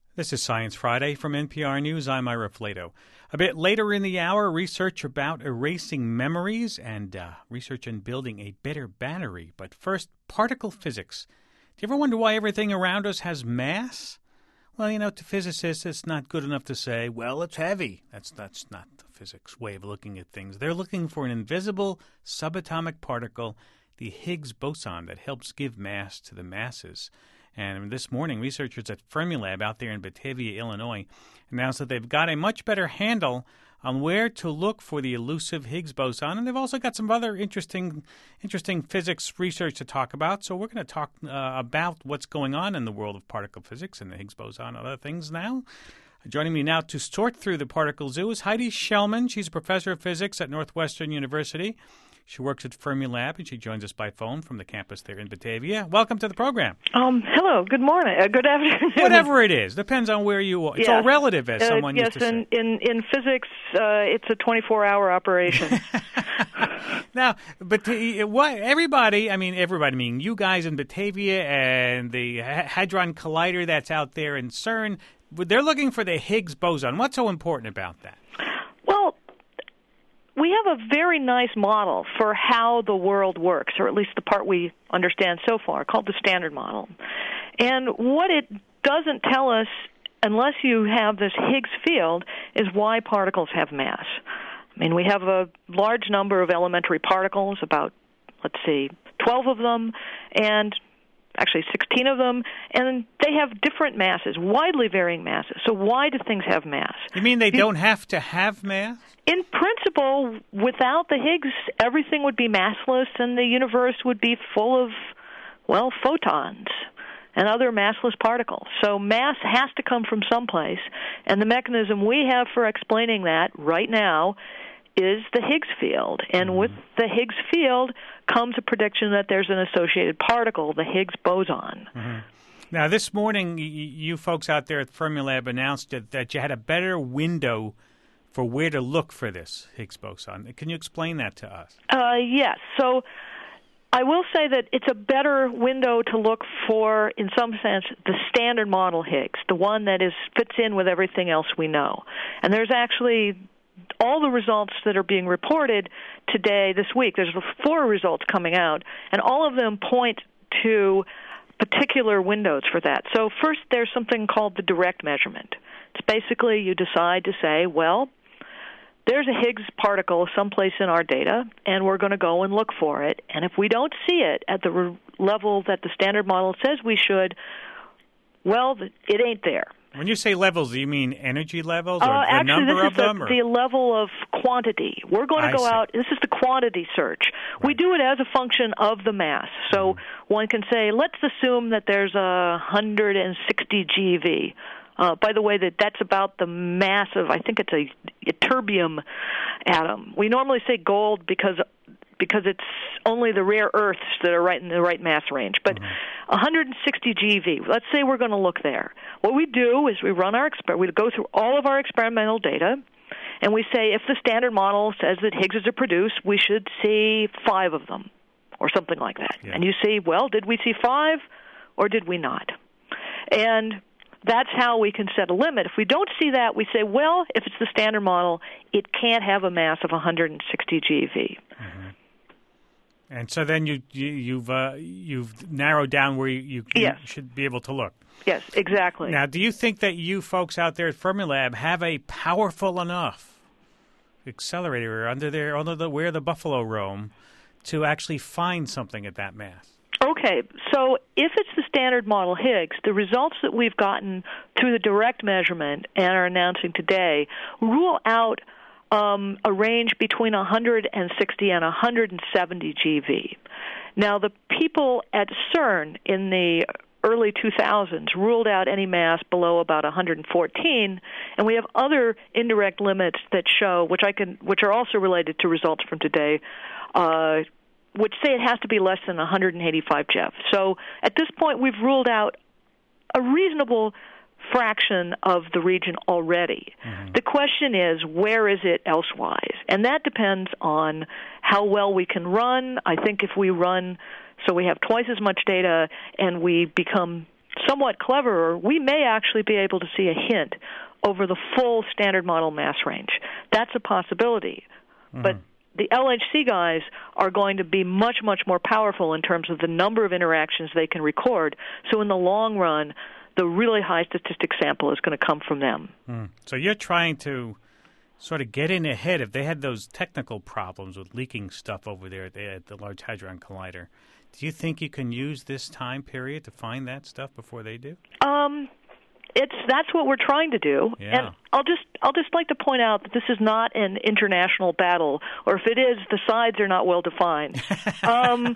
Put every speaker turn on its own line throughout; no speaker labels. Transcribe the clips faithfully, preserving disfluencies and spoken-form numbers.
This is Science Friday from N P R News. I'm Ira Flato. A bit later in the hour, research about erasing memories and uh, research on building a better battery. But first, particle physics. Do you ever wonder why everything around us has mass? Well, you know, to physicists, it's not good enough to say, well, it's heavy. That's, that's not the physics way of looking at things. They're looking for an invisible subatomic particle, the Higgs boson, that helps give mass to the masses. And this morning, researchers at Fermilab out there in Batavia, Illinois, announced that they've got a much better handle on where to look for the elusive Higgs boson. And they've also got some other interesting interesting physics research to talk about. So we're going to talk uh, about what's going on in the world of particle physics and the Higgs boson and other things now. Joining me now to sort through the particle zoo is Heidi Shellman. She's a professor of physics at Northwestern University. She works at Fermilab, and she joins us by phone from the campus there in Batavia. Welcome to the program.
Um, hello. Good morning. Uh, good afternoon.
Whatever it is. Depends on where you are. It's yes. all relative, as
uh,
someone
yes,
used to
in,
say.
Yes, in, in physics, uh, it's a twenty-four hour operation.
Now, but the, what, everybody, I mean everybody, I mean you guys in Batavia and the Hadron Collider that's out there in CERN, they're looking for the Higgs boson. What's so important about that?
Well, we have a very nice model for how the world works, or at least the part we understand so far, called the Standard Model. And what it doesn't tell us, unless you have this Higgs field, is why particles have mass. I mean, we have a large number of elementary particles, about, let's see, twelve of them, and actually sixteen of them, and they have different masses, widely varying masses. So why do things have mass?
You mean they don't have to have mass?
In principle, without the Higgs, everything would be massless and the universe would be full of, well, photons and other massless particles. So mass has to come from someplace, and the mechanism we have for explaining that right now is the Higgs field. And mm-hmm. with the Higgs field comes a prediction that there's an associated particle, the Higgs boson.
Mm-hmm. Now, this morning, y- you folks out there at Fermilab announced that, that you had a better window for where to look for this Higgs boson. Can you explain that to us?
Uh, yes. So I will say that it's a better window to look for, in some sense, the Standard Model Higgs, the one that is fits in with everything else we know. And there's actually all the results that are being reported today, this week. There's four results coming out, and all of them point to particular windows for that. So first, there's something called the direct measurement. It's basically you decide to say, well, there's a Higgs particle someplace in our data, and we're going to go and look for it. And if we don't see it at the re- level that the Standard Model says we should, well, it ain't there.
When you say levels, do you mean energy levels or
uh,
the
actually,
number
this
of
is
them?
A,
or?
the level of quantity. We're going to
I
go
see.
out. This is the quantity search. Right. We do it as a function of the mass. So mm-hmm. one can say, let's assume that there's a one hundred sixty G eV. Uh, by the way, that that's about the mass of, I think it's a, a terbium atom. We normally say gold because because it's only the rare earths that are right in the right mass range. But mm-hmm. one hundred sixty G eV, let's say we're going to look there. What we do is we run our exper- we go through all of our experimental data, and we say if the Standard Model says that Higgses are produced, we should see five of them, or something like that. Yeah. And you see, well, did we see five, or did we not? And that's how we can set a limit. If we don't see that, we say, well, if it's the Standard Model, it can't have a mass of one hundred sixty G eV.
Mm-hmm. And so then you, you, you've uh, you've narrowed down where you, you,
yes.
you should be able to look.
Yes, exactly.
Now, do you think that you folks out there at Fermilab have a powerful enough accelerator under there, under the where the buffalo roam, to actually find something at that mass?
Okay, so if it's the Standard Model Higgs, the results that we've gotten through the direct measurement and are announcing today rule out um, a range between one hundred sixty and one hundred seventy G eV. Now, the people at CERN in the early two thousands ruled out any mass below about one hundred fourteen, and we have other indirect limits that show, which I can, which are also related to results from today, uh, which say it has to be less than one hundred eighty-five G eV. So at this point, we've ruled out a reasonable fraction of the region already. Mm-hmm. The question is, where is it elsewise? And that depends on how well we can run. I think if we run so we have twice as much data and we become somewhat cleverer, we may actually be able to see a hint over the full standard model mass range. That's a possibility. Mm-hmm. But the L H C guys are going to be much, much more powerful in terms of the number of interactions they can record. So in the long run, the really high statistic sample is going to come from them.
Mm. So you're trying to sort of get in ahead. If they had those technical problems with leaking stuff over there at the, at the Large Hadron Collider, do you think you can use this time period to find that stuff before they do?
Um, it's that's what we're trying to do.
Yeah.
And I'll just I'll just like to point out that this is not an international battle, or if it is, the sides are not well defined. um,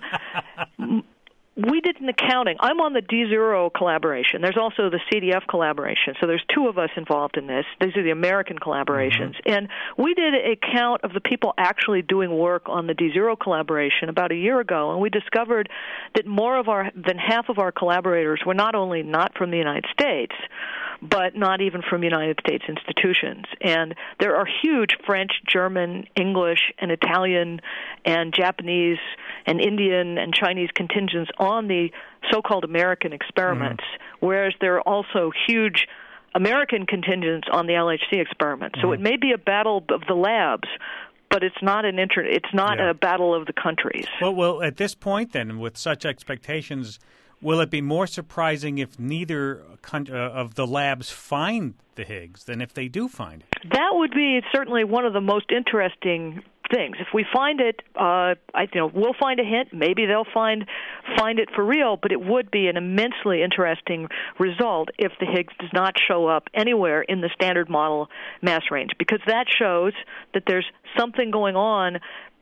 we did an accounting. I'm on the D zero collaboration. There's also the C D F collaboration. So there's two of us involved in this. These are the American collaborations. Mm-hmm. And we did a count of the people actually doing work on the D zero collaboration about a year ago, and we discovered that more of our than half of our collaborators were not only not from the United States, but not even from United States institutions. And there are huge French, German, English, and Italian, and Japanese, and Indian, and Chinese contingents on the so-called American experiments, mm-hmm. whereas there are also huge American contingents on the L H C experiments. Mm-hmm. So it may be a battle of the labs, but it's not an inter- It's not yeah. a battle of the countries.
Well, well, at this point, then, with such expectations, will it be more surprising if neither uh, of the labs find the Higgs than if they do find it?
That would be certainly one of the most interesting things. If we find it, uh, I, you know, we'll find a hint. Maybe they'll find find it for real, but it would be an immensely interesting result if the Higgs does not show up anywhere in the standard model mass range, because that shows that there's something going on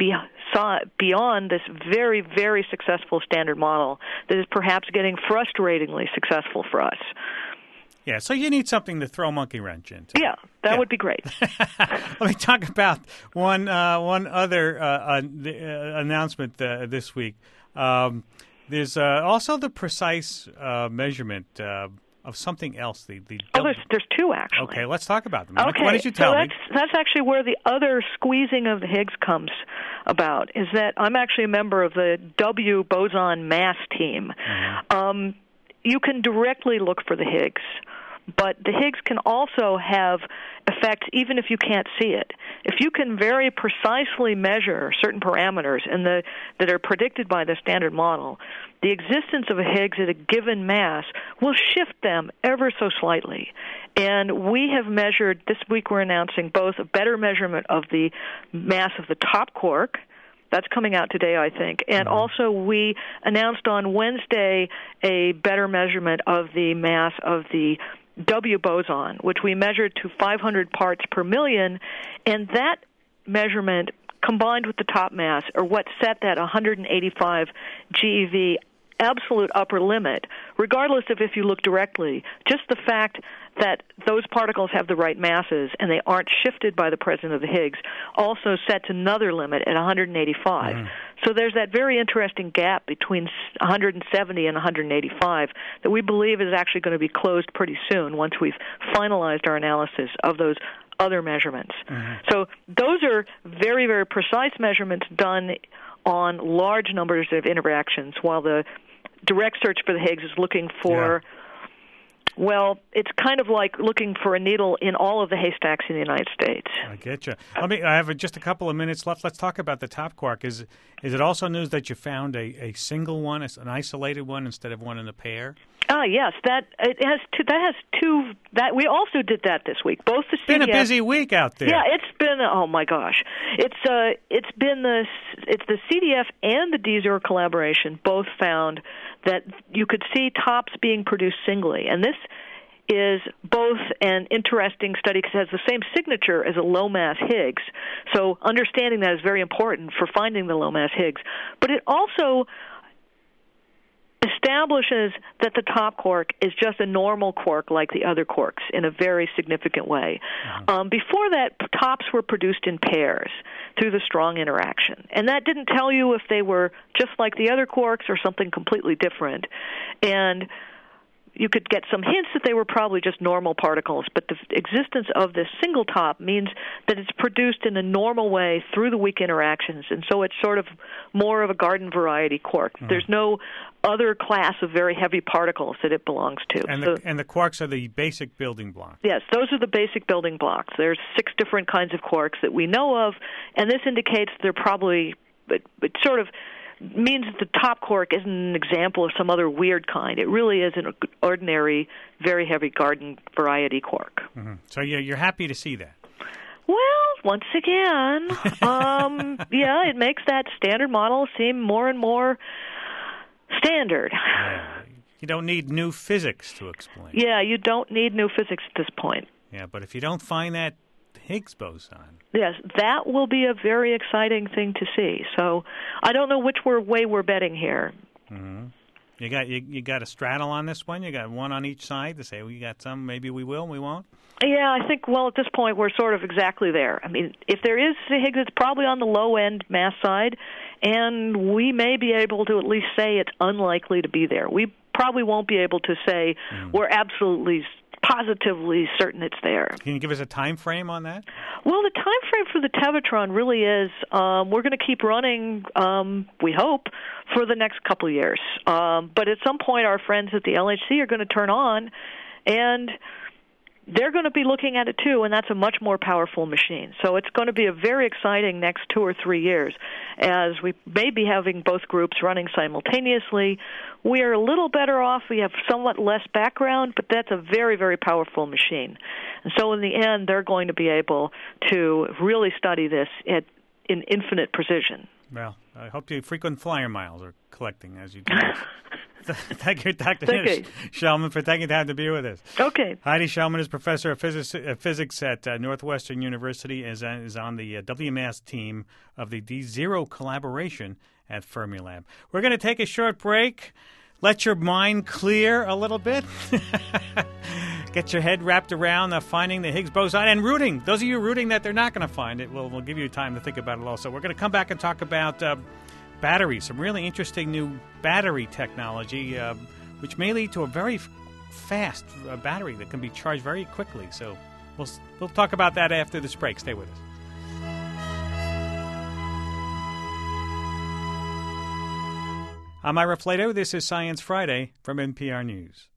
beyond this very, very successful standard model that is perhaps getting frustratingly successful for us.
Yeah, so you need something to throw a monkey wrench into.
Yeah, that
yeah.
would be great.
Let me talk about one uh, one other uh, uh, uh, announcement uh, this week. Um, there's uh, also the precise uh, measurement uh, of something else. The, the
oh, there's, there's two, actually.
Okay, let's talk about them.
Okay,
Why don't you tell
so that's,
me?
that's actually where the other squeezing of the Higgs comes about, is that I'm actually a member of the W boson mass team. Mm-hmm. Um, you can directly look for the Higgs, but the Higgs can also have effects even if you can't see it. If you can very precisely measure certain parameters in the, that are predicted by the standard model, the existence of a Higgs at a given mass will shift them ever so slightly. And we have measured, this week we're announcing both a better measurement of the mass of the top quark. That's coming out today, I think. And mm-hmm. also we announced on Wednesday a better measurement of the mass of the W boson, which we measured to five hundred parts per million, and that measurement combined with the top mass are what set that one hundred eighty-five GeV absolute upper limit, regardless of if you look directly. Just the fact that those particles have the right masses and they aren't shifted by the presence of the Higgs also sets another limit at one hundred eighty-five. Mm. So there's that very interesting gap between one hundred seventy and one hundred eighty-five that we believe is actually going to be closed pretty soon once we've finalized our analysis of those other measurements. Mm-hmm. So those are very, very precise measurements done on large numbers of interactions, while the direct search for the Higgs is looking for... Yeah. Well, it's kind of like looking for a needle in all of the haystacks in the United States.
I get you. Let me. I have just a couple of minutes left. Let's talk about the top quark. Is is it also news that you found a, a single one, an isolated one, instead of one in a pair?
Ah, yes. That it has two, that has two. That we also did that this week. Both the C D F.
It's been a busy week out there.
Yeah, it's been. Oh my gosh, it's uh, it's been the it's the C D F and the D zero collaboration both found that you could see tops being produced singly, and this is both an interesting study because it has the same signature as a low-mass Higgs. So understanding that is very important for finding the low-mass Higgs. But it also establishes that the top quark is just a normal quark like the other quarks in a very significant way. Mm-hmm. Um, before that, tops were produced in pairs through the strong interaction. And that didn't tell you if they were just like the other quarks or something completely different. And you could get some hints that they were probably just normal particles, but the existence of this single top means that it's produced in a normal way through the weak interactions, and so it's sort of more of a garden variety quark. Mm-hmm. There's no other class of very heavy particles that it belongs to.
And
so,
the, and the quarks are the basic building blocks.
Yes, those are the basic building blocks. There's six different kinds of quarks that we know of, and this indicates they're probably, it, it sort of means that the top quark isn't an example of some other weird kind. It really is an ordinary, very heavy garden variety quark.
Mm-hmm. So you're, you're happy to see that?
Well, once again, um, yeah, it makes that standard model seem more and more standard.
Yeah. You don't need new physics to explain.
Yeah, you don't need new physics at this point.
Yeah, but if you don't find that Higgs boson.
Yes, that will be a very exciting thing to see. So I don't know which way we're betting here.
Mm-hmm. You got you, you got a straddle on this one? You got one on each side to say, we got some, maybe we will, we won't?
Yeah, I think, well, at this point, we're sort of exactly there. I mean, if there is Higgs, it's probably on the low-end mass side, and we may be able to at least say it's unlikely to be there. We probably won't be able to say mm-hmm. we're absolutely positively certain it's there.
Can you give us a time frame on that?
Well, the time frame for the Tevatron really is um, we're going to keep running, um, we hope, for the next couple of years. Um, but at some point, our friends at the L H C are going to turn on, and they're going to be looking at it too, and that's a much more powerful machine. So it's going to be a very exciting next two or three years as we may be having both groups running simultaneously. We are a little better off. We have somewhat less background, but that's a very, very powerful machine. And so in the end, they're going to be able to really study this at, in infinite precision.
Well, I hope you frequent flyer miles are collecting as you do this. Thank you, Doctor
Okay.
Shellman, for taking time to be with us.
Okay.
Heidi Shellman is professor of physics, uh, physics at uh, Northwestern University, is, uh, is on the uh, W M A S team of the D Zero collaboration at Fermilab. We're going to take a short break. Let your mind clear a little bit. Get your head wrapped around uh, finding the Higgs boson and rooting. Those of you rooting that they're not going to find it, we'll, we'll give you time to think about it also. We're going to come back and talk about Uh, batteries, some really interesting new battery technology, uh, which may lead to a very f- fast uh, battery that can be charged very quickly. So we'll we'll talk about that after this break. Stay with us. I'm Ira Flato. This is Science Friday from N P R News.